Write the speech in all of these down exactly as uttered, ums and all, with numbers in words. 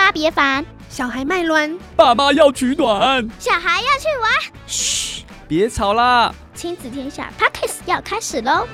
妈别烦， 小孩卖卵， 爸妈要取暖， 小孩要去玩。 嘘，别吵啦！ 亲子天下 Podcast 要开始喽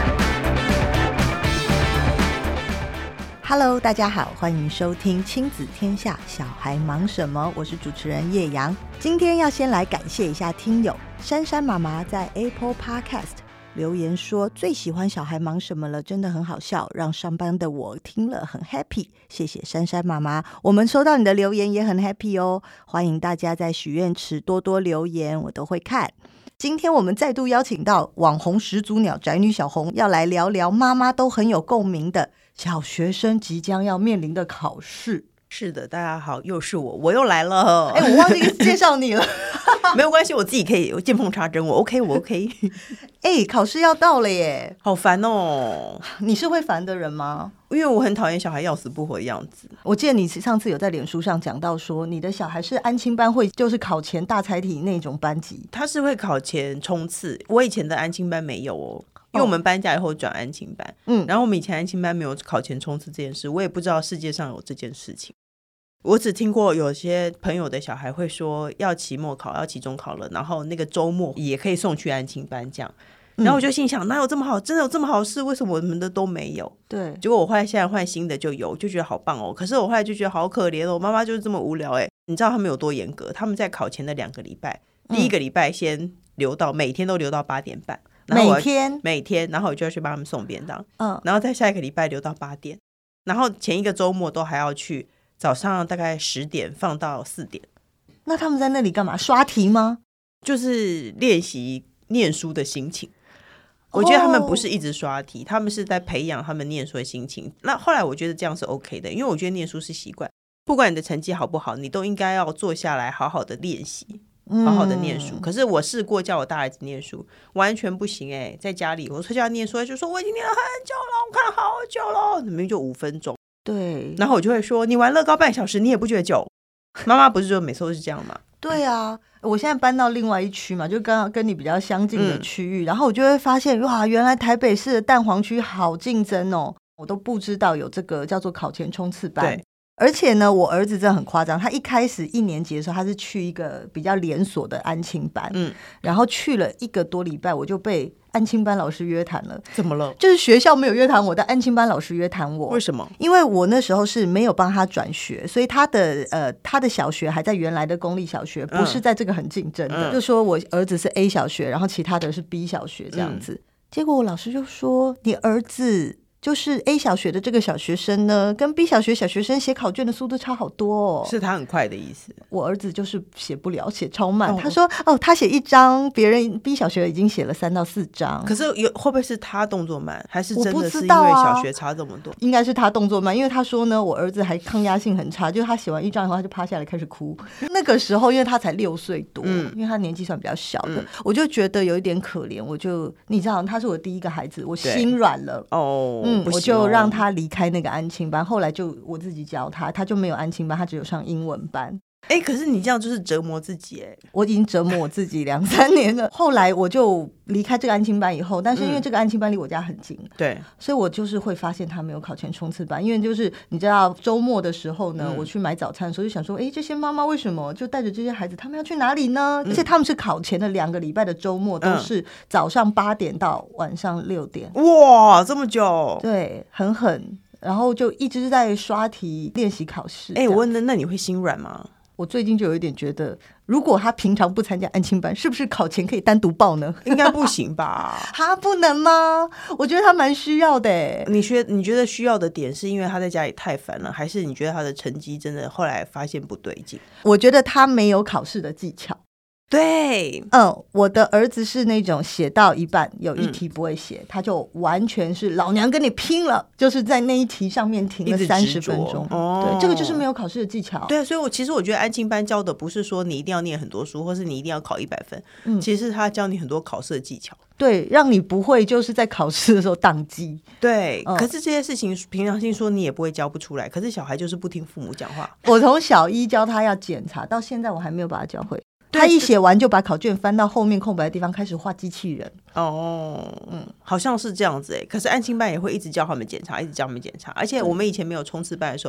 ！Hello， 大家好，欢迎收听亲子天下小孩忙什么？我是主持人叶阳。今天要先来感谢一下听友珊珊妈妈在 Apple Podcast 留言说最喜欢小孩忙什么了，真的很好笑，让上班的我听了很 happy。谢谢珊珊妈妈，我们收到你的留言也很 happy 哦。欢迎大家在许愿池多多留言，我都会看。今天我们再度邀请到网红始祖鸟宅女小红，要来聊聊妈妈都很有共鸣的小学生即将要面临的考试。 是的，大家好，又是我，我又来了。 哎、欸，我忘记介绍你了。 没有关系，我自己可以见缝插针，我 OK， 我 OK。 哎、欸，考试要到了耶， 好烦哦！ 你是会烦的人吗？ 因为我很讨厌小孩要死不活的样子。 我记得你上次有在脸书上讲到说，你的小孩是安亲班会，就是考前大采体那种班级。 他是会考前冲刺，我以前的安亲班没有哦。因为我们搬家以后转安亲班，嗯，然后我们以前安亲班没有考前冲刺这件事，我也不知道世界上有这件事情。我只听过有些朋友的小孩会说要期末考，要期中考了，然后那个周末也可以送去安亲班这样。然后我就心想，哪有这么好？真的有这么好事？为什么我们的都没有？ 对， 结果我后来现在换新的就有，就觉得好棒哦。可是我后来就觉得好可怜哦，我妈妈就是这么无聊哎。你知道他们有多严格？他们在考前的两个礼拜，嗯、第一个礼拜先留到每天都留到八点半。 每天每天，然后我就要去帮他们送便当，嗯，然后在下一个礼拜留到八点，然后前一个周末都还要去早上大概十点放到四点。 那他们在那里干嘛？刷题吗？ 就是练习念书的心情。我觉得他们不是一直刷题，哦、他们是在培养他们念书的心情。那后来我觉得这样是 OK 的，因为我觉得念书是习惯，不管你的成绩好不好，你都应该要坐下来好好的练习。好好的念书、嗯、可是我试过叫我大儿子念书完全不行哎、欸，在家里我说叫他念书，他就说我已经念了很久了，我看好久了，明明就五分钟。 对， 然后我就会说你玩乐高半小时你也不觉得久？妈妈不是说每次都是这样吗？ 对啊，我现在搬到另外一区嘛，就刚跟你比较相近的区域、嗯、然后我就会发现哇，原来台北市的蛋黄区好竞争哦，我都不知道有这个叫做考前冲刺班。对，而且呢，我儿子真的很夸张，他一开始一年级的时候他是去一个比较连锁的安亲班，嗯，然后去了一个多礼拜我就被安亲班老师约谈了。 怎么了？ 就是学校没有约谈我，但安亲班老师约谈我。 为什么？ 因为我那时候是没有帮他转学，所以他的呃他的小学还在原来的公立小学，不是在这个很竞争的、嗯、就说我儿子是 A 小学，然后其他的是 B 小学这样子、嗯、结果我老师就说你儿子就是 A 小学的这个小学生呢，跟 B 小学小学生写考卷的速度差好多哦。 是他很快的意思？我儿子就是写不了，写超慢。哦、他说哦，他写一张，别人 B 小学已经写了三到四张。 可是有会不会是他动作慢，还是真的是因为小学差这么多？ 啊、应该是他动作慢，因为他说呢，我儿子还抗压性很差，就是他写完一张以后他就趴下来开始哭。那个时候因为他才六岁多、嗯，因为他年纪算比较小的、嗯，我就觉得有一点可怜，我就你知道他是我第一个孩子，我心软了哦。嗯嗯，我就让他离开那个安亲班，后来就我自己教他，他就没有安亲班，他只有上英文班。 哎、欸，可是你这样就是折磨自己哎！ 我已经折磨我自己两三年了。后来我就离开这个安亲班以后，但是因为这个安亲班离我家很近，对、嗯，所以我就是会发现他没有考前冲刺班。因为就是你知道周末的时候呢、嗯，我去买早餐的时候就想说，哎、欸，这些妈妈为什么就带着这些孩子，他们要去哪里呢？嗯、而且他们是考前的两个礼拜的周末，都是早上八点到晚上六点， 哇，这么久， 对，很狠。然后就一直在刷题练习考试。 哎、欸，我问那那你会心软吗？ 我最近就有一点觉得，如果他平常不参加安亲班，是不是考前可以单独报呢？ 应该不行吧？ 他不能吗？我觉得他蛮需要的。 你觉你觉得需要的点是因为他在家里太烦了，还是你觉得他的成绩真的后来发现不对劲？ 我觉得他没有考试的技巧。 对， 嗯，我的儿子是那种写到一半有一题不会写、嗯，他就完全是老娘跟你拼了，就是在那一题上面停了三十分钟。哦，对，这个就是没有考试的技巧。 对，所以我其实我觉得安亲班教的不是说你一定要念很多书，或是你一定要考一百分、嗯，其实他教你很多考试的技巧。 对，让你不会就是在考试的时候宕机。 对、嗯，可是这些事情凭良心说你也不会教不出来，可是小孩就是不听父母讲话。 我从小一教他要检查，到现在我还没有把他教会。他一写完就把考卷翻到后面空白的地方开始画机器人。 哦，嗯，好像是这样子哎。可是安亲班也会一直叫他们检查，一直叫他们检查。而且我们以前没有冲刺班的时候，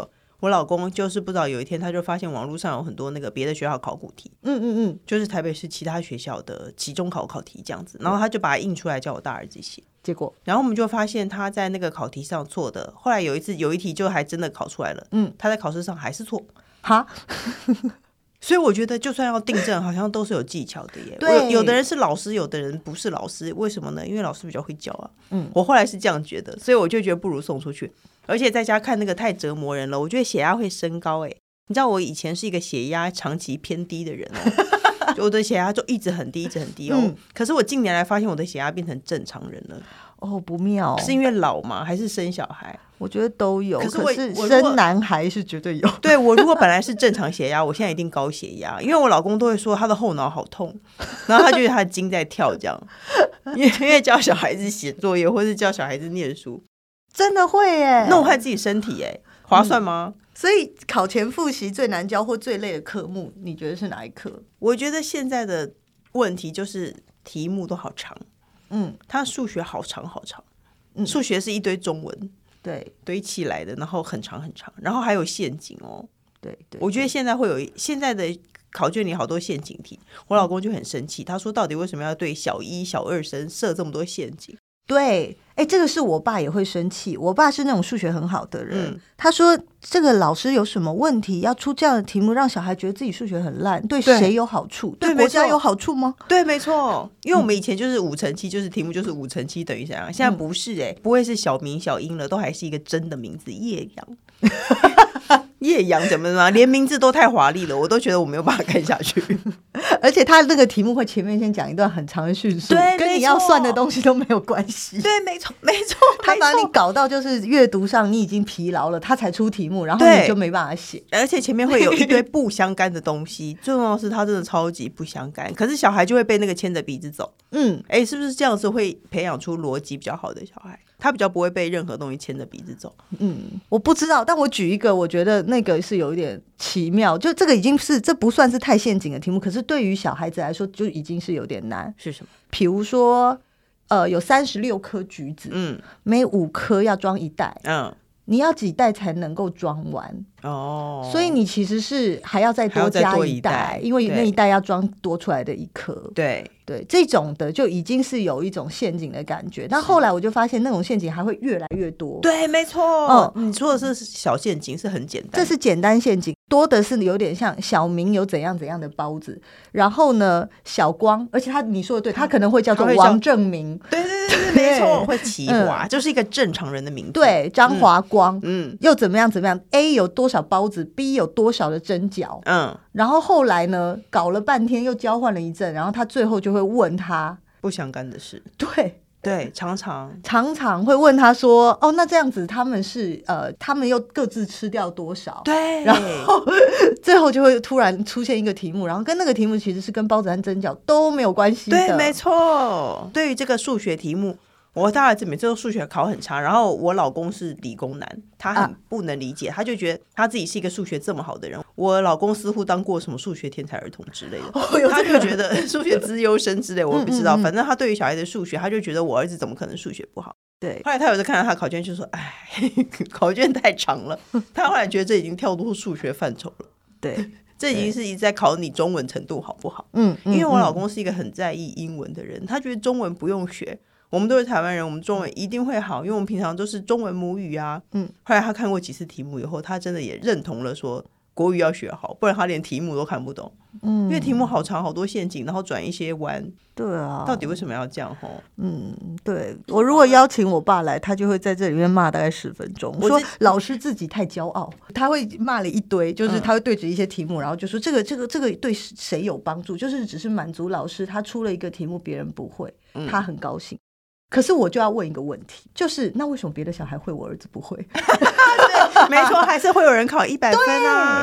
我老公就是不知道有一天他就发现网络上有很多那个别的学校考古题， 嗯嗯嗯， 就是台北市其他学校的期中考考题这样子，然后他就把它印出来叫我大儿子写， 结果然后我们就发现他在那个考题上错的，后来有一次有一题就还真的考出来了，嗯，他在考试上还是错， 哈。 所以我觉得就算要订正好像都是有技巧的耶。 对， 有的人是老师，有的人不是老师，为什么呢？因为老师比较会教啊。嗯，我后来是这样觉得，所以我就觉得不如送出去。而且在家看那个太折磨人了，我觉得血压会升高。哎，你知道我以前是一个血压长期偏低的人哦，我的血压就一直很低，一直很低哦。嗯、可是我近年来发现我的血压变成正常人了。 哦，不妙， 是因为老吗？还是生小孩？ 我觉得都有，可是, 我可是生男孩是绝对有。 对，我如果本来是正常血压，我现在一定高血压，因为我老公都会说他的后脑好痛，然后他觉得他的筋在跳这样，因为因为教小孩子写作业或是教小孩子念书， 真的会耶， 弄坏自己身体耶，划算吗？ 嗯，所以考前复习最难教或最累的科目，你觉得是哪一科？ 我觉得现在的问题就是题目都好长，嗯，他数学好长好长，嗯，数学是一堆中文。 对， 堆起来的，然后很长很长，然后还有陷阱哦。 对 对, 对， 我觉得现在会有现在的考卷里好多陷阱题，我老公就很生气，他说到底为什么要对小一小二生设这么多陷阱？ 对，哎，这个是我爸也会生气。我爸是那种数学很好的人，嗯、他说这个老师有什么问题要出这样的题目，让小孩觉得自己数学很烂，对谁有好处？对, 对国家有好处吗？ 对，没错。因为我们以前就是五乘七，就是题目就是五乘七等于怎样，现在不是哎、欸，不会是小明小英了，都还是一个真的名字叶阳。叶阳怎么了？连名字都太华丽了，我都觉得我没有办法看下去。 而且他那个题目会前面先讲一段很长的叙述， 对， 跟你要算的东西都没有关系。 对，没错，没错， 他把你搞到就是阅读上你已经疲劳了，他才出题目，然后你就没办法写。 而且前面会有一堆不相干的东西，最重要的是他真的超级不相干，可是小孩就会被那个牵着鼻子走。嗯，哎，是不是这样子会培养出逻辑比较好的小孩？他比较不会被任何东西牵着鼻子走。 嗯，我不知道，但我举一个，我觉得那个是有一点奇妙，就这个已经是这不算是太陷阱的题目，可是对于小孩子来说就已经是有点难。 是什么？ 比如说，呃，有三十六颗橘子，嗯，每五颗要装一袋，嗯，你要几袋才能够装完？哦，所以你其实是还要再多加一袋，因为那一袋要装多出来的一颗。 对对，这种的就已经是有一种陷阱的感觉。但后来我就发现那种陷阱还会越来越多。 对，没错。嗯，你说的是小陷阱，是很简单， 这是简单陷阱。多的是有点像小明有怎样怎样的包子，然后呢小光，而且他你说的对，他可能会叫做王正明。 对对对对，没错，会奇华、嗯、就是一个正常人的名字。 对，张华光，嗯，嗯又怎么样怎么样 A 有多少包子 B 有多少的蒸饺，嗯，然后后来呢搞了半天又交换了一阵，然后他最后就会问他不相干的事。 对对，常常常常会问他说：“哦，那这样子他们是呃，他们又各自吃掉多少？” 对， 然后最后就会突然出现一个题目，然后跟那个题目其实是跟包子和蒸饺都没有关系的。 对，没错。对于这个数学题目，我大儿子每次都数学考很差，然后我老公是理工男，他很不能理解，啊、他就觉得他自己是一个数学这么好的人。我老公似乎当过什么数学天才儿童之类的，哦、他就觉得数学资优生之类，我不知道。嗯嗯嗯反正他对于小孩的数学，他就觉得我儿子怎么可能数学不好？ 对。 后来他有时看到他考卷，就说：“哎，考卷太长了。”他后来觉得这已经跳脱数学范畴了。 对。 这已经是一直在考你中文程度好不好？嗯，因为我老公是一个很在意英文的人，他觉得中文不用学。我们都是台湾人，我们中文一定会好，因为我们平常都是中文母语啊。嗯，后来他看过几次题目以后，他真的也认同了说国语要学好，不然他连题目都看不懂。嗯，因为题目好长，好多陷阱，然后转一些弯。 对啊， 到底为什么要这样？吼， 嗯，对，我如果邀请我爸来，他就会在这里面骂大概十分钟，我说老师自己太骄傲，他会骂了一堆，就是他会对着一些题目，嗯、然后就说这个这个这个对谁有帮助？就是只是满足老师，他出了一个题目别人不会，他很高兴。嗯可是我就要问一个问题，就是那为什么别的小孩会，我儿子不会？ 对，没错，还是会有人考一百分啊。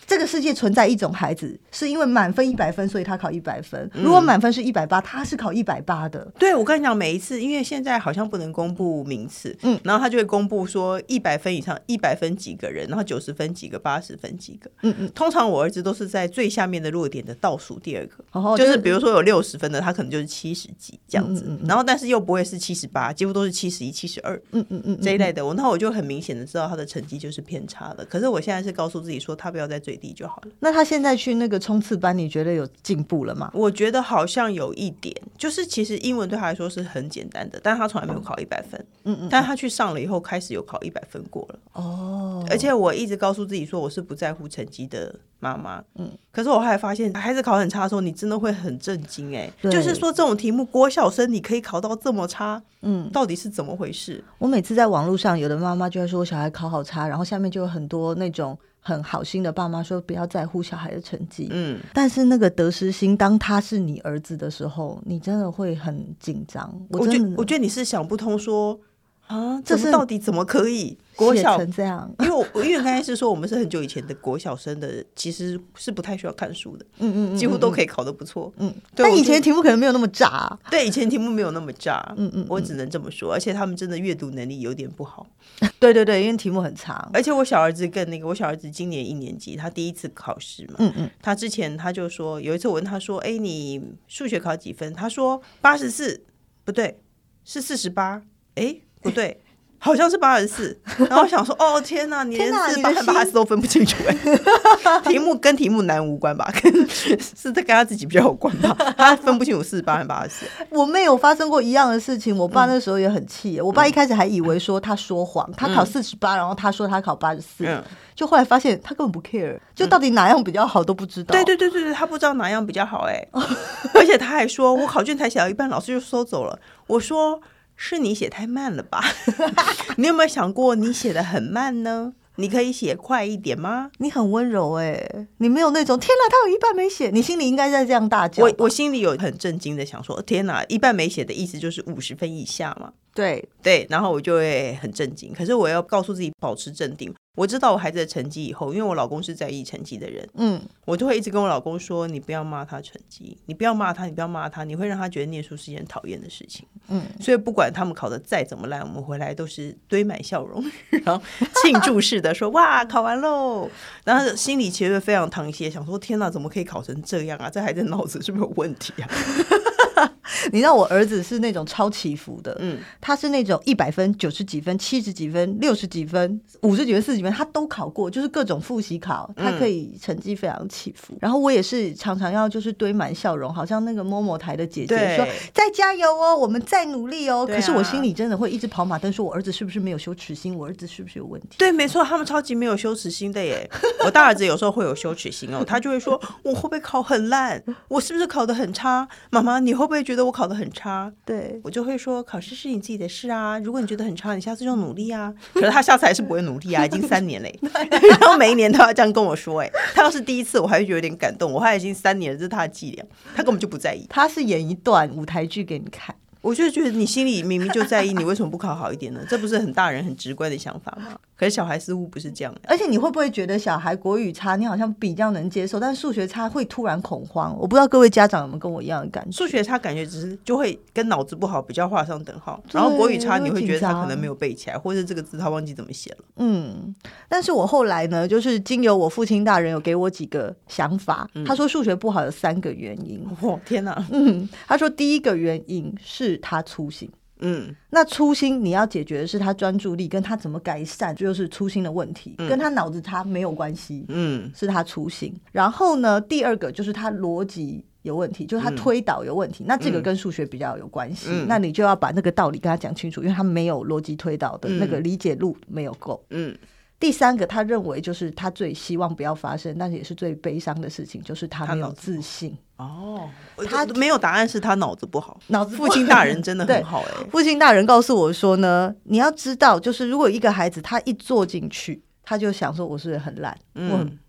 这个世界存在一种孩子，是因为满分一百分，所以他考一百分。如果满分是一百八，他是考一百八的。 对，我跟你讲，每一次，因为现在好像不能公布名次，嗯，然后他就会公布说一百分以上，一百分几个人，然后九十分几个，八十分几个。嗯嗯。通常我儿子都是在最下面的落点的倒数第二个，哦、就是比如说有六十分的，他可能就是七十几这样子，嗯嗯嗯，然后但是又不会是七十八，几乎都是七十一、七十二，嗯嗯嗯这一类的。我那我就很明显的知道他的成绩就是偏差了。可是我现在是告诉自己说，他不要在最低就好了。 那他现在去那个冲刺班，你觉得有进步了吗？ 我觉得好像有一点，就是其实英文对他来说是很简单的，但是他从来没有考一百分。嗯嗯，但他去上了以后，开始有考一百分过了。哦，而且我一直告诉自己说，我是不在乎成绩的妈妈。嗯，可是我后来发现，孩子考很差的时候，你真的会很震惊哎、欸。就是说，这种题目国小生你可以考到这么差，嗯，到底是怎么回事？ 我每次在网络上，有的妈妈就会说我小孩考好差，然后下面就有很多那种很好心的爸妈说不要在乎小孩的成绩，嗯，但是那个得失心，当他是你儿子的时候，你真的会很紧张。我我觉得，我觉得你是想不通说啊，这是到底怎么可以国小成这样？ 因为我因为刚才是说我们是很久以前的国小生的，其实是不太需要看书的，嗯嗯, 嗯，几乎都可以考得不错，嗯。 但以前的题目可能没有那么炸、啊， 对，以前题目没有那么炸，嗯嗯, 嗯，我只能这么说。而且他们真的阅读能力有点不好， 对对对，因为题目很长。 而且我小儿子更那个，我小儿子今年一年级，他第一次考试嘛，嗯嗯，他之前他就说，有一次我问他说，哎、欸，你数学考几分？他说八十四，不对，是四十八，哎，不对。好像是八十四，然后我想说，哦天哪，你连四八和八十都分不清楚哎、欸！题目跟题目难无关吧？跟是在跟他自己比较有关吧？他分不清楚四十八和八十四。 我妹有发生过一样的事情，我爸那时候也很气、嗯。我爸一开始还以为说他说谎，他考四十八，然后他说他考八十四，就后来发现他根本不 care， 就到底哪样比较好都不知道。 对对对对对，他不知道哪样比较好哎、欸，而且他还说我考卷才写到一半，老师就收走了。我说。是你写太慢了吧？你有没有想过你写得很慢呢？你可以写快一点吗？ 你很温柔哎、欸，你没有那种天哪，他有一半没写，你心里应该在这样大叫。 我我心里有很震惊的想说，天哪，一半没写的意思就是五十分以下嘛？ 对对，然后我就会很震惊。可是我要告诉自己保持镇定。我知道我孩子的成绩以后，因为我老公是在意成绩的人，嗯，我就会一直跟我老公说，你不要骂他成绩，你不要骂他，你不要骂他，你会让他觉得念书是一件讨厌的事情，嗯，所以不管他们考得再怎么烂，我们回来都是堆满笑容，然后庆祝式的说哇考完喽，然后心里其实非常淌血，想说天哪，怎么可以考成这样啊？这孩子脑子是不是有问题啊？ 你知道我儿子是那种超起伏的，嗯，他是那种一百分、九十几分、七十几分、六十几分、五十几分、四十几分，他都考过，就是各种复习考，他可以成绩非常起伏。嗯、然后我也是常常要就是堆满笑容，好像那个某某台的姐姐说再加油哦，我们再努力哦。可是我心里真的会一直跑马灯，说我儿子是不是没有羞耻心？我儿子是不是有问题？ 对，没错，他们超级没有羞耻心的耶。我大儿子有时候会有羞耻心哦，他就会说我会不会考很烂？我是不是考得很差？妈妈，你会不会觉得我考得很差？ 对， 我就会说考试是你自己的事啊，如果你觉得很差，你下次就努力啊。可是他下次还是不会努力啊，已经三年嘞，然后每一年都要这样跟我说、欸，哎，他要是第一次我还会觉得有点感动，我还已经三年了，这是他的伎俩，他根本就不在意， 他是演一段舞台剧给你看。 我就觉得你心里明明就在意，你为什么不考好一点呢？这不是很大人很直观的想法吗？可是小孩似乎不是这样的。 而且你会不会觉得小孩国语差，你好像比较能接受，但是数学差会突然恐慌？我不知道各位家长有没有跟我一样的感觉？ 数学差感觉只是就会跟脑子不好比较画上等号，然后国语差你会觉得他可能没有背起来，或者这个字他忘记怎么写了。 嗯，但是我后来呢，就是经由我父亲大人有给我几个想法，嗯、他说数学不好有三个原因。 哇，天哪！ 嗯，他说第一个原因是他粗心。嗯，那粗心你要解决的是他专注力跟他怎么改善，就是粗心的问题，嗯、跟他脑子差没有关系，嗯，是他粗心。然后呢，第二个就是他逻辑有问题，就是他推导有问题，嗯、那这个跟数学比较有关系，嗯、那你就要把那个道理跟他讲清楚，因为他没有逻辑推导的那个理解路没有够，嗯。第三个他认为就是他最希望不要发生，但是也是最悲伤的事情，就是他没有自信。 哦，他没有答案是他脑子不好， 脑子不好。 父亲大人真的很好哎、欸。 父亲大人告诉我说呢，你要知道，就是如果一个孩子他一坐进去，他就想说我是不是很烂，嗯、我很笨。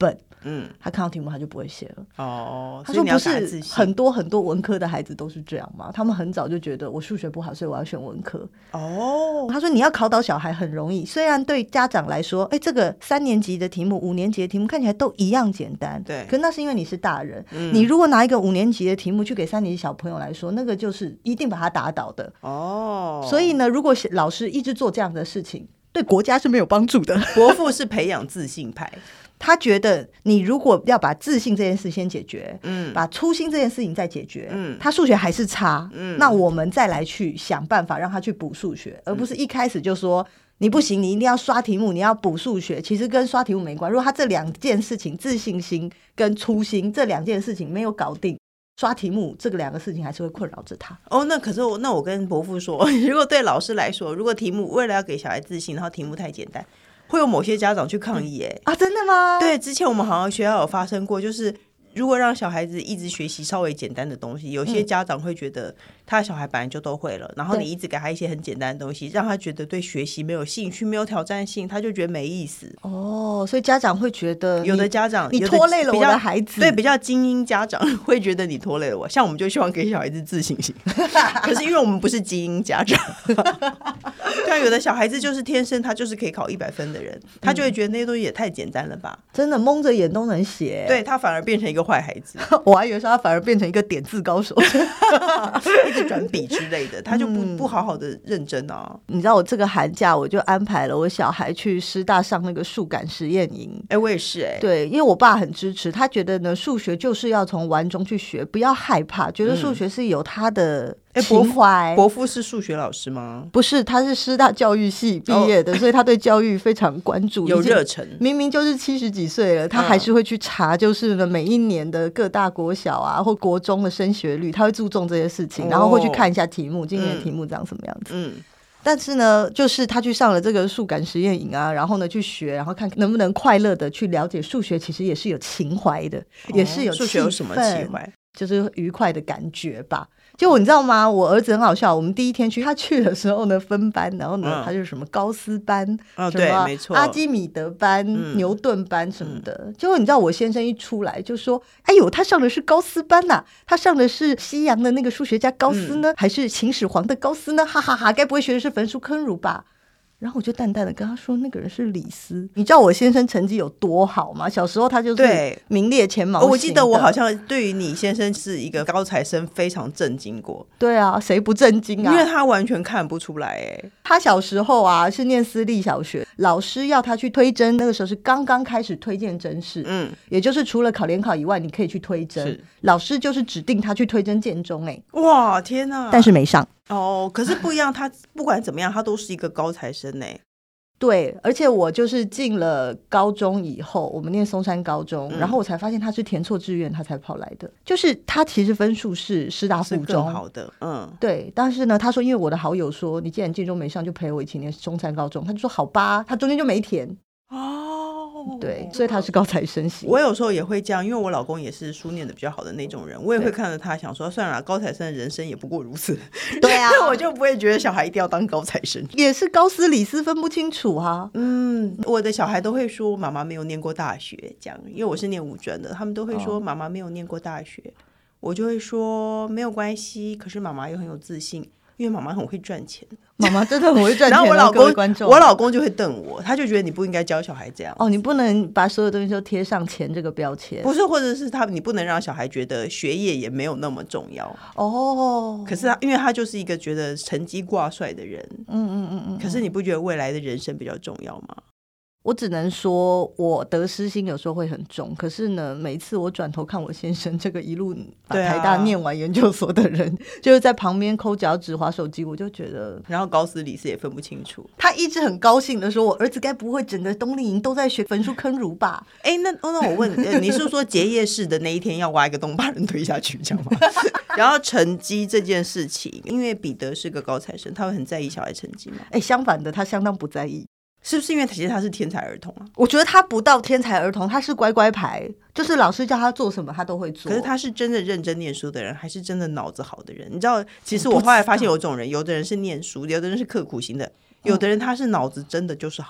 嗯，他看到题目他就不会写了。 哦， 他说不是很多很多文科的孩子都是这样吗？他们很早就觉得我数学不好，所以我要选文科。哦，他说你要考倒小孩很容易，虽然对家长来说，哎，这个三年级的题目、五年级的题目看起来都一样简单， 对， 可那是因为你是大人。嗯、你如果拿一个五年级的题目去给三年级小朋友来说，那个就是一定把他打倒的。哦，所以呢，如果老师一直做这样的事情，对国家是没有帮助的。 伯父是培养自信派， 他觉得你如果要把自信这件事先解决，嗯，把粗心这件事情再解决，嗯，他数学还是差，嗯，那我们再来去想办法让他去补数学，而不是一开始就说你不行，你一定要刷题目，你要补数学。其实跟刷题目没关，如果他这两件事情，自信心跟粗心这两件事情没有搞定，刷题目这个两个事情还是会困扰着他。 哦，那可是我那我跟伯父说，如果对老师来说，如果题目为了要给小孩自信，然后题目太简单，会有某些家长去抗议。哎、 嗯、啊，真的吗？ 对，之前我们好像学校有发生过，就是如果让小孩子一直学习稍微简单的东西，有些家长会觉得他的小孩本来就都会了，然后你一直给他一些很简单的东西，让他觉得对学习没有兴趣，没有挑战性，他就觉得没意思。 哦，所以家长会觉得有的家长你拖累了我的孩子， 对，比较精英家长会觉得你拖累了我。像我们就希望给小孩子自信心，可是因为我们不是精英家长，对啊，有的小孩子就是天生他就是可以考一百分的人，他就会觉得那些东西也太简单了吧， 真的蒙着眼都能写， 对，他反而变成一个坏孩子。 我还以为说他反而变成一个点字高手， 一直转笔之类的，他就不、嗯、不好好的认真啊。 你知道我这个寒假我就安排了我小孩去师大上那个数感实验营。 哎、欸，我也是哎、欸， 对，因为我爸很支持，他觉得呢数学就是要从玩中去学，不要害怕，觉得数学是有他的情怀。 伯父是数学老师吗？ 不是，他是师大教育系毕业的、哦、所以他对教育非常关注， 有热忱。 明明就是七十几岁了，他还是会去查，就是呢每一年的各大国小啊或国中的升学率，他会注重这些事情、哦、然后会去看一下题目，今年的题目长什么样子。嗯，但是呢就是他去上了这个数感实验营啊，然后呢去学，然后看能不能快乐的去了解数学其实也是有情怀的、哦、也是有气氛， 数学有什么情怀， 就是愉快的感觉吧。就你知道吗，我儿子很好笑，我们第一天去他去的时候呢分班，然后呢、嗯、他就是什么高斯班、 哦、对，没错， 阿基米德班、嗯、牛顿班什么的、嗯、结果你知道我先生一出来就说，哎呦他上的是高斯班啊，他上的是西洋的那个数学家高斯呢、嗯、还是秦始皇的高斯呢，哈哈哈，该不会学的是焚书坑儒吧。然后我就淡淡的跟他说，那个人是李斯。你知道我先生成绩有多好吗？小时候他就是名列前茅、哦、 我记得我好像对于你先生是一个高材生非常震惊过。 对啊，谁不震惊啊？ 因为他完全看不出来耶。 他小时候啊是念私立小学，老师要他去推甄，那个时候是刚刚开始推荐甄试，嗯，也就是除了考联考以外你可以去推甄，老师就是指定他去推甄建中。哎， 哇天哪， 但是没上。 哦，可是不一样，他不管怎么样他都是一个高材生耶。 对，而且我就是进了高中以后，我们念松山高中、嗯、然后我才发现他是填错志愿他才跑来的，就是他其实分数是师大附中是更好的。嗯， 对，但是呢他说因为我的好友说你既然建中没上就陪我一起念松山高中，他就说好吧，他中间就没填。哦，对，所以他是高材生型。 我有时候也会这样，因为我老公也是书念的比较好的那种人，我也会看着他想说算了，高材生的人生也不过如此。 对啊， 我就不会觉得小孩一定要当高材生， 也是高斯李斯分不清楚啊。 嗯，我的小孩都会说妈妈没有念过大学，这样，因为我是念五专的，他们都会说妈妈没有念过大学、哦、我就会说没有关系，可是妈妈又很有自信，因为妈妈很会赚钱。 妈妈真的很会赚钱。 然后我老公我老公就会瞪我，他就觉得你不应该教小孩这样。 哦，你不能把所有东西都贴上钱这个标签。 不是，或者是他你不能让小孩觉得学业也没有那么重要。哦，可是他因为他就是一个觉得成绩挂帅的人。嗯嗯嗯嗯。可是你不觉得未来的人生比较重要吗？ 我只能说我得失心有时候会很重，可是呢每一次我转头看我先生这个一路把台大念完研究所的人、啊、就是在旁边抠脚趾滑手机，我就觉得， 然后高斯李斯也分不清楚。 他一直很高兴的说，我儿子该不会整个冬令营都在学焚书坑儒吧？ 哎，那那我问你是说结业式的那一天要挖一个洞把人推下去这样吗？然后成绩这件事情，因为彼得是个高材生，他会很在意小孩成绩吗？ 哎，相反的，他相当不在意。 是不是因为其实他是天才儿童啊？ 我觉得他不到天才儿童，他是乖乖牌，就是老师叫他做什么他都会做。 可是他是真的认真念书的人，还是真的脑子好的人？你知道其实我后来发现有种人，有的人是念书，有的人是刻苦型的，有的人他是脑子真的就是好。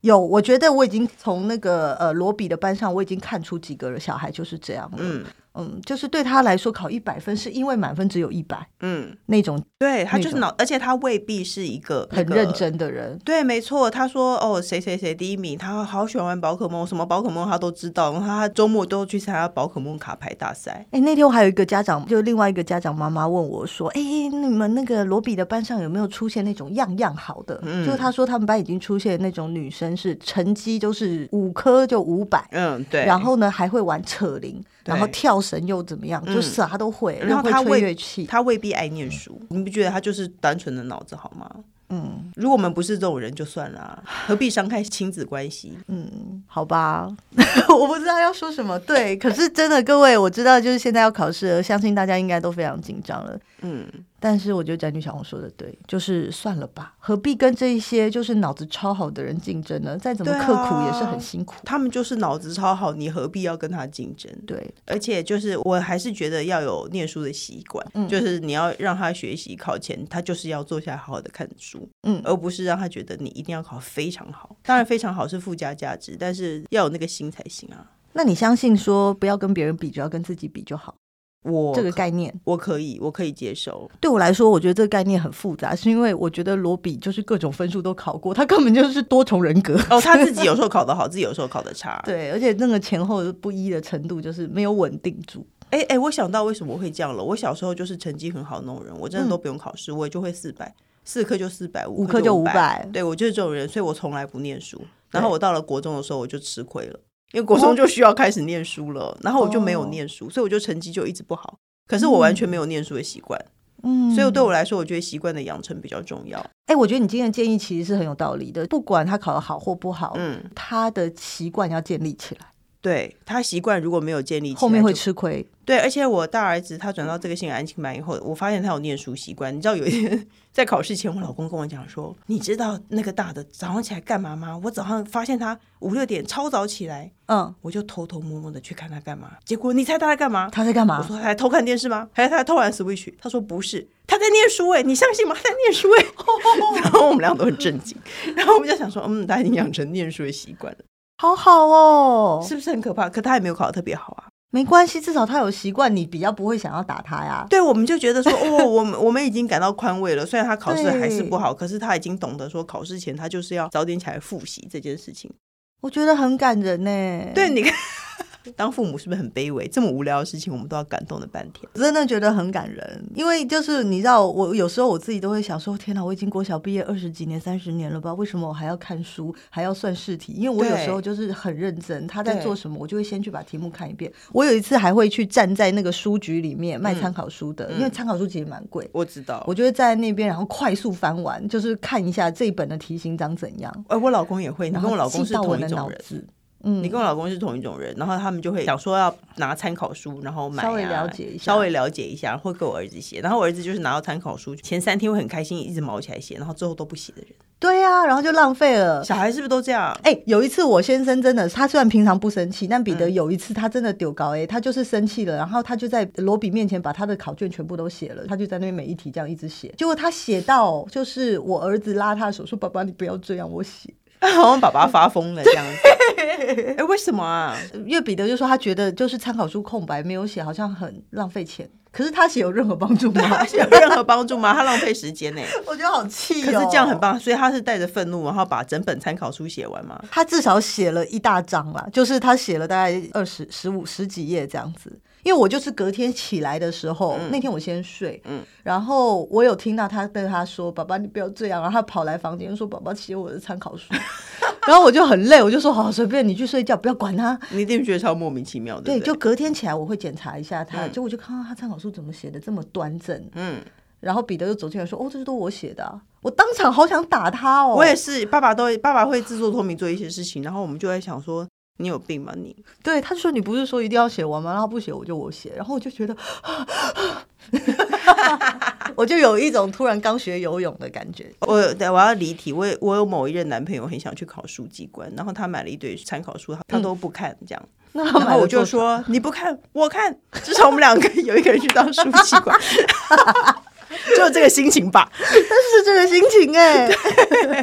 有，我觉得我已经从那个呃罗比的班上，我已经看出几个小孩就是这样了。嗯嗯，就是对他来说考一百分是因为满分只有一百，嗯，那种对他就是脑，而且他未必是一个、那个、 很认真的人。 对，没错。他说哦，谁谁谁第一名，他好喜欢玩宝可梦，什么宝可梦他都知道，然后他周末都去参加宝可梦卡牌大赛。 哎，那天我还有一个家长，就另外一个家长妈妈问我说，哎，你们那个罗比的班上有没有出现那种样样好的？嗯，就是他说他们班已经出现那种女生是成绩都是五科就五百，嗯，对，然后呢还会玩扯铃，然后跳绳又怎么样，就啥都会， 然后他会吹乐器， 他未必爱念书，你不觉得他就是单纯的脑子好吗？嗯，如果我们不是这种人就算了，何必伤害亲子关系？ 嗯，好吧，我不知道要说什么。对，可是真的各位，我知道就是现在要考试了，相信大家应该都非常紧张了。嗯，但是我觉得宅女小红说的对，就是算了吧，何必跟这一些就是脑子超好的人竞争呢？再怎么刻苦也是很辛苦、啊、 他们就是脑子超好，你何必要跟他竞争？ 对， 而且就是我还是觉得要有念书的习惯、嗯、就是你要让他学习考前他就是要坐下来好好的看书，嗯，而不是让他觉得你一定要考非常好。当然非常好是附加价值，但是要有那个心才行啊。 那你相信说不要跟别人比，只要跟自己比就好， 我这个概念我可以我可以接受。 对我来说我觉得这个概念很复杂，是因为我觉得罗比就是各种分数都考过，他根本就是多重人格哦，他自己有时候考得好自己有时候考得差对，而且那个前后不一的程度就是没有稳定住。 哎哎，我想到为什么会这样了，我小时候就是成绩很好的那种人，我真的都不用考试、嗯、我也就会四百，四科就四百，五科就五百，对，我就是这种人，所以我从来不念书。然后我到了国中的时候我就吃亏了，因为国中就需要开始念书了、哦、然后我就没有念书，所以我就成绩就一直不好，可是我完全没有念书的习惯。嗯，所以对我来说我觉得习惯的养成比较重要。 哎、欸，我觉得你今天的建议其实是很有道理的，不管他考得好或不好，嗯，他的习惯要建立起来。 对，他习惯如果没有建立起来后面会吃亏。 对，而且我大儿子他转到这个新安亲班以后，我发现他有念书习惯。你知道有一天在考试前我老公跟我讲说，你知道那个大的早上起来干嘛吗？我早上发现他五六点超早起来，嗯，我就偷偷摸摸的去看他干嘛。结果你猜他在干嘛？ 他在干嘛？ 我说他在偷看电视吗？还是他在偷玩 Switch？ 他说不是，他在念书。哎，你相信吗？他在念书。哎，然后我们俩都很震惊，然后我们就想说，嗯，他已经养成念书的习惯了。 好好哦， 是不是很可怕？可他也没有考得特别好啊。 没关系，至少他有习惯，你比较不会想要打他呀。 对，我们就觉得说哦，我们我们已经感到宽慰了。虽然他考试还是不好，可是他已经懂得说考试前他就是要早点起来复习这件事情。 我觉得很感人耶。 对，你看当父母是不是很卑微？这么无聊的事情我们都要感动了半天。 真的觉得很感人，因为就是你知道我有时候我自己都会想说，天哪，我已经国小毕业二十几年三十年了吧，为什么我还要看书还要算试题？因为我有时候就是很认真，他在做什么我就会先去把题目看一遍。我有一次还会去站在那个书局里面卖参考书的、嗯、因为参考书其实蛮贵， 我知道， 我就会站在那边然后快速翻完，就是看一下这一本的题型长怎样、 欸、我老公也会，你跟我老公是同一种人。嗯，你跟我老公是同一种人，然后他们就会想说要拿参考书，然后买、啊、 稍微了解一下， 稍微了解一下，会给我儿子写。然后我儿子就是拿到参考书，前三天会很开心，一直毛起来写，然后之后都不写的人。 对啊，然后就浪费了。 小孩是不是都这样？ 哎、欸，有一次我先生真的，他虽然平常不生气，但彼得有一次他真的丢高 A，、嗯、他就是生气了，然后他就在罗比面前把他的考卷全部都写了，他就在那边每一题这样一直写，结果他写到就是我儿子拉他的手说：“爸爸，你不要这样，我写。” 好像爸爸发疯了这样子。哎、欸，为什么啊？ 因为彼得就说他觉得就是参考书空白没有写好像很浪费钱，可是他写有任何帮助吗？ 他写有任何帮助吗？他浪费时间呢、欸。 我觉得好气哦。 可是这样很棒，所以他是带着愤怒然后把整本参考书写完吗？ 他至少写了一大章啦，就是他写了大概二十、十五、十几页这样子。因为我就是隔天起来的时候、嗯、那天我先睡、嗯、然后我有听到他对他说：“爸爸你不要这样。”然后他跑来房间说：“爸爸写我的参考书。”然后我就很累，我就说：“好，随便你去睡觉，不要管他。” 你一定觉得超莫名其妙的。 对，就隔天起来我会检查一下他、嗯、结果我就看到他参考书怎么写的这么端正。嗯，然后彼得就走进来说：“哦，这是都我写的、啊。”我当场好想打他哦。 我也是，爸爸都爸爸会自作聪明做一些事情，然后我们就在想说。你有病吗你？ 对，他就说你不是说一定要写完吗？然后不写我就我写，然后我就觉得我就有一种突然刚学游泳的感觉。 我我要离题，我我有某一任男朋友很想去考书记官，然后他买了一堆参考书，他都不看这样、嗯、然后我就说你不看我看，至少我们两个有一个人去当书记官。就这个心情吧， 但是这个心情哎、欸。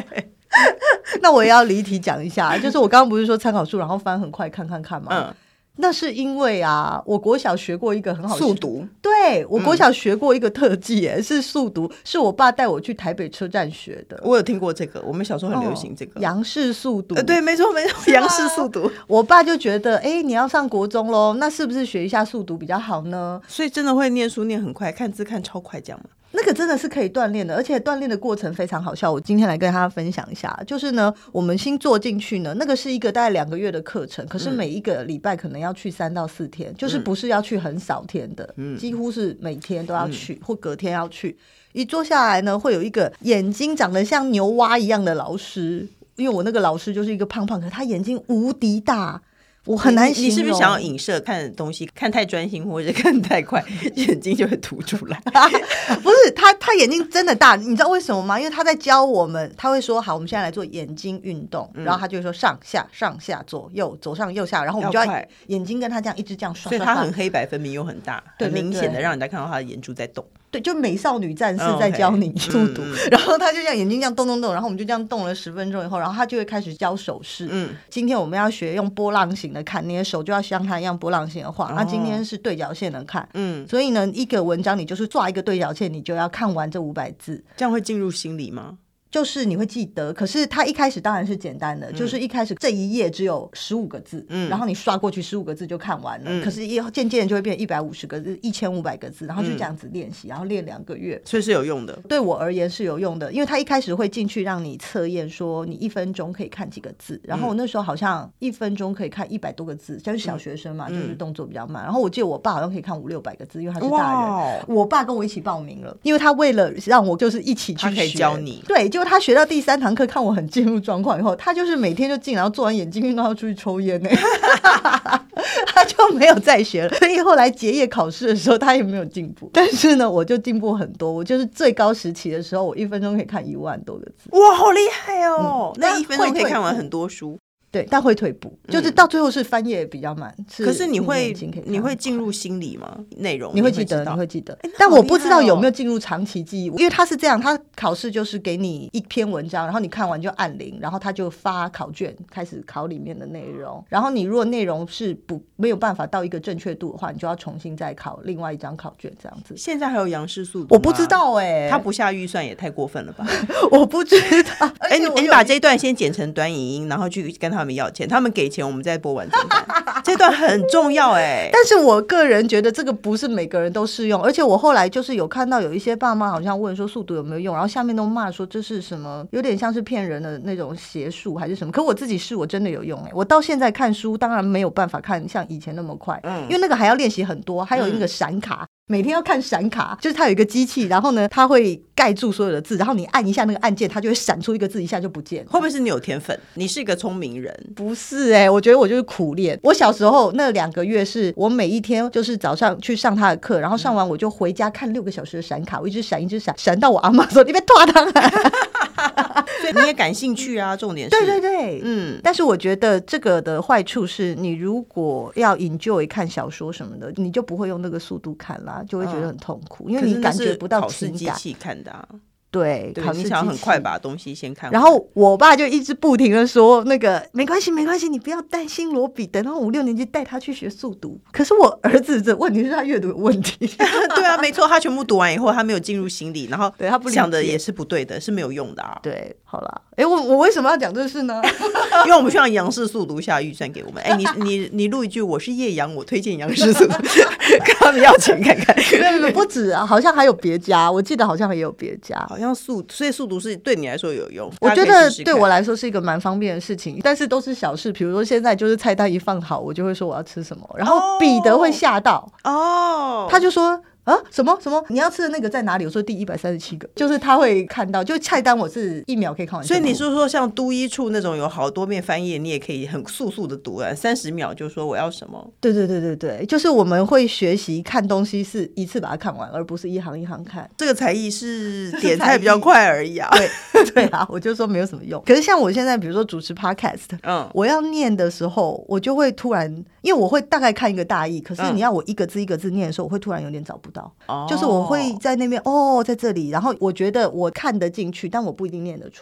那我也要离题讲一下，就是我刚刚不是说参考书然后翻很快看看看吗？嗯，那是因为啊，我国小学过一个很好速读， 对，我国小学过一个特技，哎、嗯，是速读，是我爸带我去台北车站学的。 我有听过这个，我们小时候很流行这个杨氏速读、 呃。对，没错没错，杨氏速读。 我爸就觉得，哎，你要上国中咯，那是不是学一下速读比较好呢？ 所以真的会念书念很快，看字看超快，这样吗？ 那个真的是可以锻炼的，而且锻炼的过程非常好笑。我今天来跟大家分享一下，就是呢，我们新做进去呢，那个是一个大概两个月的课程，可是每一个礼拜可能要去三到四天，嗯、就是不是要去很少天的，嗯、几乎是每天都要去，嗯、或隔天要去。一坐下来呢，会有一个眼睛长得像牛蛙一样的老师，因为我那个老师就是一个胖胖，可是他眼睛无敌大。我很难形容， 你是不是想要影射看东西看太专心或者看太快眼睛就会凸出来？ 不是，他他眼睛真的大，你知道为什么吗？因为他在教我们，他会说好，我们现在来做眼睛运动、嗯、然后他就会说上下上下左右左上右下，然后我们就要眼睛跟他这样一直这样刷刷刷， 所以他很黑白分明又很大，很明显的让人家看到他的眼珠在动。 对，就美少女战士在教你速读、嗯嗯、然后他就这样眼睛这样动动动，然后我们就这样动了十分钟以后，然后他就会开始教手势。嗯，今天我们要学用波浪形的看，你的手就要像他一样波浪形的画。那、哦、今天是对角线的看，嗯，所以呢，一个文章你就是画一个对角线，你就要看完这五百字， 这样会进入心里吗？ 就是你会记得，可是它一开始当然是简单的、嗯、就是一开始这一页只有十五个字、嗯、然后你刷过去十五个字就看完了、嗯、可是渐渐就会变一百五十个字一千五百个字，然后就这样子练习、嗯、然后练两个月， 所以是有用的。 对我而言是有用的，因为他一开始会进去让你测验说你一分钟可以看几个字，然后我那时候好像一分钟可以看一百多个字，就是小学生嘛、嗯、就是动作比较慢，然后我记得我爸好像可以看五六百个字，因为他是大人。我爸跟我一起报名了，因为他为了让我就是一起去学， 他可以教你。 对，结果他学到第三堂课看我很进入状况以后，他就是每天就进，然后做完眼睛运动要出去抽烟、欸、他就没有再学了，所以后来结业考试的时候他也没有进步，但是呢我就进步很多。我就是最高时期的时候，我一分钟可以看一万多个字。 哇，好厉害哦、嗯、那一分钟可以看完很多书。 对，但会退步，就是到最后是翻页比较慢、嗯、是。 可是你会你会进入心里吗？内容你会记得，你会记得、欸哦、但我不知道有没有进入长期记忆，因为它是这样，它考试就是给你一篇文章，然后你看完就按铃，然后他就发考卷开始考里面的内容，然后你如果内容是不没有办法到一个正确度的话，你就要重新再考另外一张考卷这样子。 现在还有杨氏速读吗？ 我不知道哎、欸， 他不下预算也太过分了吧？ 我不知道。 哎、欸，你把这一段先剪成短影音，然后去跟他们要钱，他们给给钱我们再播完整版这段很重要哎、欸。 但是我个人觉得这个不是每个人都适用，而且我后来就是有看到有一些爸妈好像问说速读有没有用，然后下面都骂说这是什么有点像是骗人的那种邪术还是什么，可我自己试我真的有用哎、欸。我到现在看书当然没有办法看像以前那么快、嗯、因为那个还要练习很多，还有那个闪卡、嗯，每天要看闪卡，就是它有一个机器，然后呢它会盖住所有的字，然后你按一下那个按键它就会闪出一个字，一下就不见了。 会不会是你有天分，你是一个聪明人？ 不是哎、欸，我觉得我就是苦练。我小时候那两个月是我每一天就是早上去上他的课，然后上完我就回家看六个小时的闪卡，我一直闪一直闪闪到我阿嬷说你别拖堂啊所以你也感兴趣啊，重点是对对对，嗯。但是我觉得这个的坏处是你如果要 enjoy 看小说什么的，你就不会用那个速度看啦，就会觉得很痛苦、嗯、因为你感觉不到情感。 考试机器看的啊， 对， 对，你想很快把东西先看完。 然后我爸就一直不停的说那个没关系没关系，你不要担心罗比，等到五六年级带他去学速读。可是我儿子的问题是他阅读有问题对啊没错，他全部读完以后他没有进入心里，然后对他不想的也是不对的，是没有用的啊。 对，好啦，哎，我我为什么要讲这事呢因为我们需要杨氏速读下预算给我们。哎，你你你录一句我是叶阳，我推荐杨氏速读跟他们要钱看看不止啊，好像还有别家，我记得好像也有别家， 好像速所以速读是对你来说有用。 我觉得对我来说是一个蛮方便的事情，但是都是小事，比如说现在就是菜单一放好，我就会说我要吃什么，然后彼得会吓到哦，他就说啊，什么什么你要吃的那个在哪里？我说第一百三十七个，就是他会看到，就菜单我是一秒可以看完。 所以你是说像都一处那种有好多面翻页，你也可以很速速的读完，三十秒就说我要什么？ 对对对对对，就是我们会学习看东西是一次把它看完，而不是一行一行看。 这个才艺是点菜比较快而已啊。 对对啊，我就说没有什么用。可是像我现在比如说主持 podcast， 嗯，我要念的时候，我就会突然，因为我会大概看一个大意，可是你要我一个字一个字念的时候，我会突然有点找不到。哦，就是我会在那边哦，在这里，然后我觉得我看得进去，但我不一定念得出来。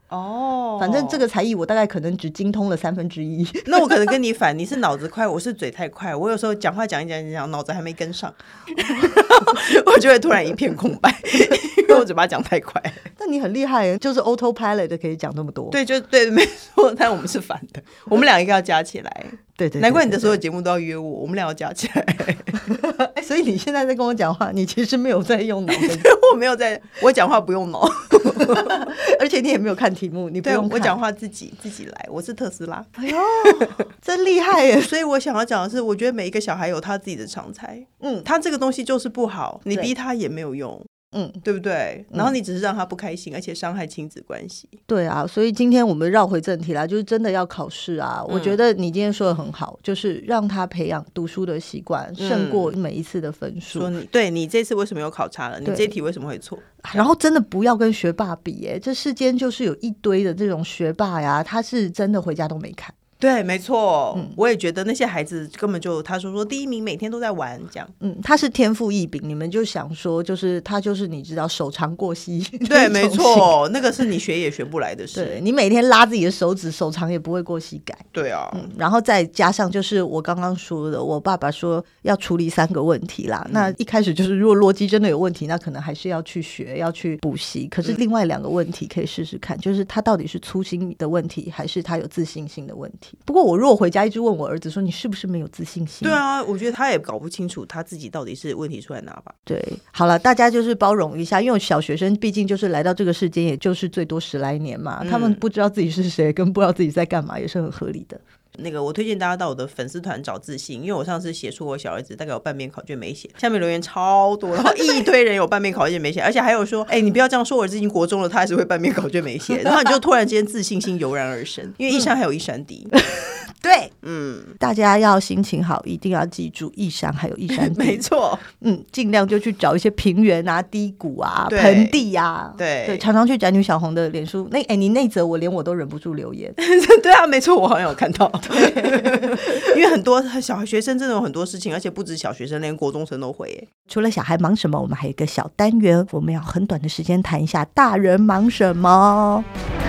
哦， 反正这个才艺我大概可能只精通了三分之一。 那我可能跟你反，你是脑子快，我是嘴太快。我有时候讲话讲一讲一讲，脑子还没跟上，我就会突然一片空白，因为我嘴巴讲太快。 那你很厉害，就是 autopilot 可以讲那么多。 对，就对，没错。但我们是反的，我们俩应该要加起来。 对 对, 对, 对， 难怪你的所有节目都要约我，我们俩要加起来。 欸、所以你现在在跟我讲话，你其实没有在用脑的。 我没有在，我讲话不用脑， 而且你也没有看题目，你不用看。 我讲话自己自己来，我是特斯拉。 哎呦，真厉害耶！ 所以我想要讲的是，我觉得每一个小孩有他自己的长才，嗯，他这个东西就是不好，你逼他也没有用。嗯，对不对？然后你只是让他不开心，而且伤害亲子关系。 对啊，所以今天我们绕回正题啦，就是真的要考试啊。嗯、我觉得你今天说的很好，就是让他培养读书的习惯，嗯、胜过每一次的分数。 说你对你这次为什么有考差了？你这题为什么会错？ 然后真的不要跟学霸比耶，这世间就是有一堆的这种学霸呀，他是真的回家都没看。 对，没错、嗯，我也觉得那些孩子根本就他说说第一名每天都在玩这样， 嗯，他是天赋异禀，你们就想说就是他就是你知道手长过膝， 对，没错，那个是你学也学不来的事， 对，你每天拉自己的手指，手长也不会过膝盖， 对啊、 嗯，然后再加上就是我刚刚说的，我爸爸说要处理三个问题啦、嗯，那一开始就是如果逻辑真的有问题，那可能还是要去学要去补习，可是另外两个问题可以试试看，就是他到底是粗心的问题还是他有自信心的问题。不过我如果回家一直问我儿子说你是不是没有自信心， 对啊，我觉得他也搞不清楚他自己到底是问题出在哪吧。 对，好了，大家就是包容一下，因为小学生毕竟就是来到这个世间也就是最多十来年嘛、嗯、他们不知道自己是谁跟不知道自己在干嘛也是很合理的。 那个我推荐大家到我的粉丝团找自信，因为我上次写出我小儿子大概有半面考卷没写，下面留言超多，然后一堆人有半面考卷没写，而且还有说哎、欸，你不要这样说，我儿子已经国中了他还是会半面考卷没写，然后你就突然间自信心油然而生，因为一山还有一山低、嗯、对，嗯， 大家要心情好一定要记住一山还有一山低， 没错， 嗯，尽量就去找一些平原啊低谷啊盆地啊， 对对，常常去宅女小红的脸书那哎、欸，你那则我连我都忍不住留言对啊，没错，我好像有看到因为很多小学生真的有很多事情，而且不止小学生，连国中生都会耶。 除了小孩忙什么，我们还有一个小单元，我们要很短的时间谈一下大人忙什么。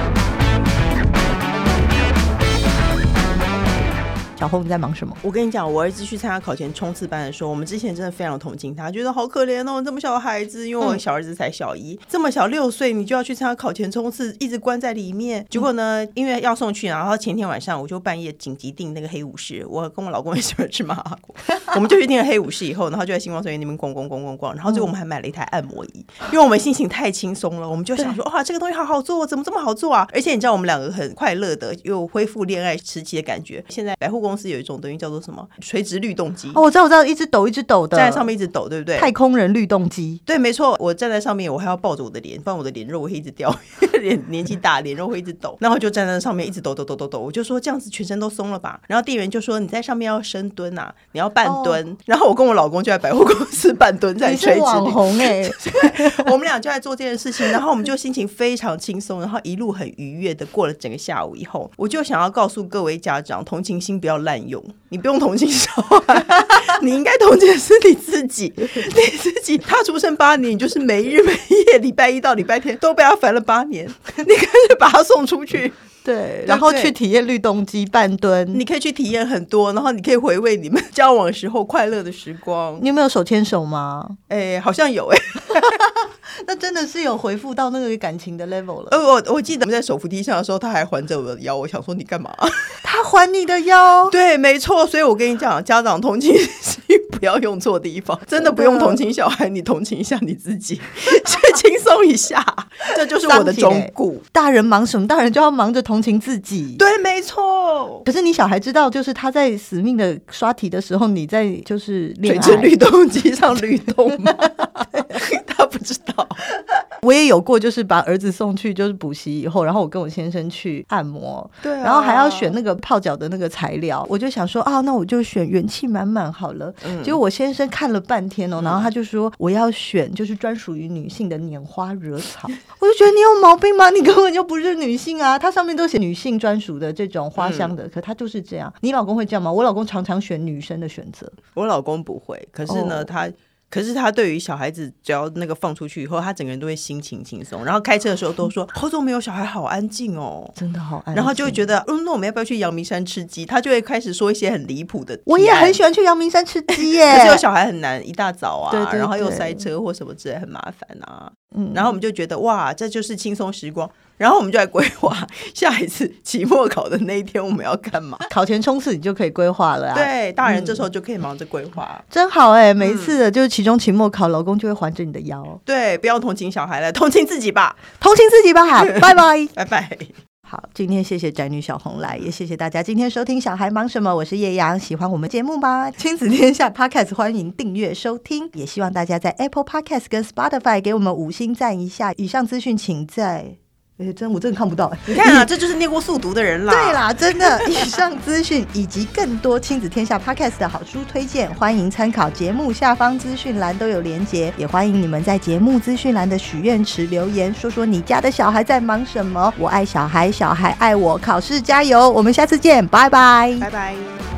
小红你在忙什么？ 我跟你讲，我儿子去参加考前冲刺班的时候，我们之前真的非常同情他，觉得好可怜哦，这么小的孩子，因为我小儿子才小一、嗯、这么小六岁你就要去参加考前冲刺，一直关在里面。结果呢，因为要送去，然后前天晚上我就半夜紧急订那个黑武士，我跟我老公也喜欢吃麻辣锅我们就去订了黑武士以后，然后就在星光水园那边逛逛逛逛逛，然后最后我们还买了一台按摩椅、嗯、因为我们心情太轻松了，我们就想说哇，这个东西好好做，怎么这么好做啊，而且你知道我们两个很快乐的又恢复恋爱时期的感觉。现在百货公司有一种等于叫做什么垂直律动机、 哦、我知道我知道，一直抖一直抖的， 站在上面一直抖，对不对？ 太空人律动机， 对，没错。我站在上面我还要抱着我的脸，不然我的脸肉会一直掉脸年纪大脸肉会一直抖，然后就站在上面一直抖抖抖抖抖，我就说这样子全身都松了吧，然后店员就说你在上面要深蹲啊，你要半蹲、哦、然后我跟我老公就在百货公司半蹲在垂直律，你是网红耶我们俩就在做这件事情，然后我们就心情非常轻松，然后一路很愉悦的过了整个下午以后，我就想要告诉各位家长，同情心不要滥用，你不用同情小孩你应该同情的是你自己你自己他出生八年，你就是没日没夜礼拜一到礼拜天都被他烦了八年，你可以把他送出去， 对，然后去体验律动机半蹲， 你可以去体验很多，然后你可以回味你们交往时候快乐的时光。 你有没有手牵手吗？ 哎，好像有哎那真的是有回复到那个感情的 level 了。 呃，我我记得我们在手扶梯上的时候，他还环着我的腰，我想说你干嘛？ 他环你的腰？ 对，没错。所以我跟你讲，家长同情心不要用错地方，真的不用同情小孩，你同情一下你自己，去轻松一下，这就是我的忠告。 大人忙什么？大人就要忙着同情自己。 对，没错。 可是你小孩知道，就是他在死命的刷题的时候，你在就是恋爱垂直律动机上律动吗？他不知道。 我也有过，就是把儿子送去就是补习以后，然后我跟我先生去按摩， 对、啊， 然后还要选那个泡脚的那个材料，我就想说啊，那我就选元气满满好了、嗯、结果我先生看了半天哦，然后他就说我要选就是专属于女性的拈花惹草我就觉得你有毛病吗？你根本就不是女性啊，它上面都写女性专属的这种花香的、嗯、可它就是这样。你老公会这样吗？我老公常常选女生的选择。 我老公不会，可是呢、哦、他可是他对于小孩子只要那个放出去以后，他整个人都会心情轻松，然后开车的时候都说后座没有小孩好安静哦， 真的好安静， 然后就会觉得嗯，那我们要不要去阳明山吃鸡，他就会开始说一些很离谱的提案。 我也很喜欢去阳明山吃鸡耶， 可是有小孩很难，一大早啊， 对对对， 然后又塞车或什么之类很麻烦啊， 嗯， 然后我们就觉得哇，这就是轻松时光，然后我们就来规划下一次期末考的那一天我们要干嘛。 考前冲刺你就可以规划了啊， 对，大人这时候就可以忙着规划、嗯、 真好哎、欸！每一次的就是期中期末考，老公就会环着你的腰。 对，不要同情小孩了，同情自己吧， 同情自己吧。好，拜拜， 拜拜。 好，今天谢谢宅女小红来，也谢谢大家今天收听小孩忙什么，我是叶阳。喜欢我们节目吗？亲子天下 Podcast 欢迎订阅收听，也希望大家在 Apple Podcast 跟 Spotify 给我们五星赞一下。以上资讯请在欸、真我真的看不到、欸、 你看啊，这就是念过速读的人啦。 对啦，真的。以上资讯以及更多亲子天下 Podcast 的好书推荐，欢迎参考节目下方资讯栏都有连结，也欢迎你们在节目资讯栏的许愿池留言，说说你家的小孩在忙什么。我爱小孩，小孩爱我，考试加油！我们下次见，拜拜， 拜拜。